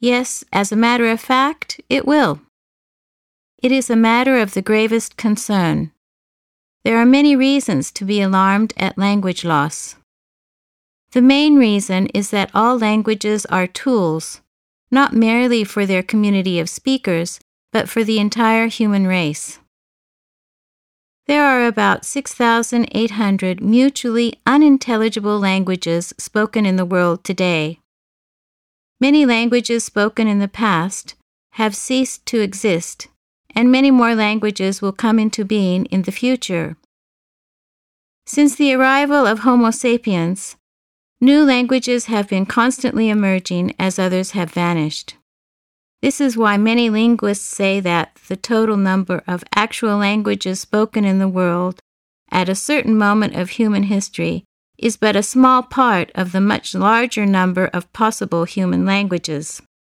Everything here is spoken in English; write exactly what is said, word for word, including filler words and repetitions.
Yes, as a matter of fact, it will. It is a matter of the gravest concern. There are many reasons to be alarmed at language loss. The main reason is that all languages are tools, not merely for their community of speakers, but for the entire human race. There are about six thousand eight hundred mutually unintelligible languages spoken in the world today. Many languages spoken in the past have ceased to exist, and many more languages will come into being in the future. Since the arrival of Homo sapiens, new languages have been constantly emerging as others have vanished. This is why many linguists say that the total number of actual languages spoken in the world at a certain moment of human history is but a small part of the much larger number of possible human languages.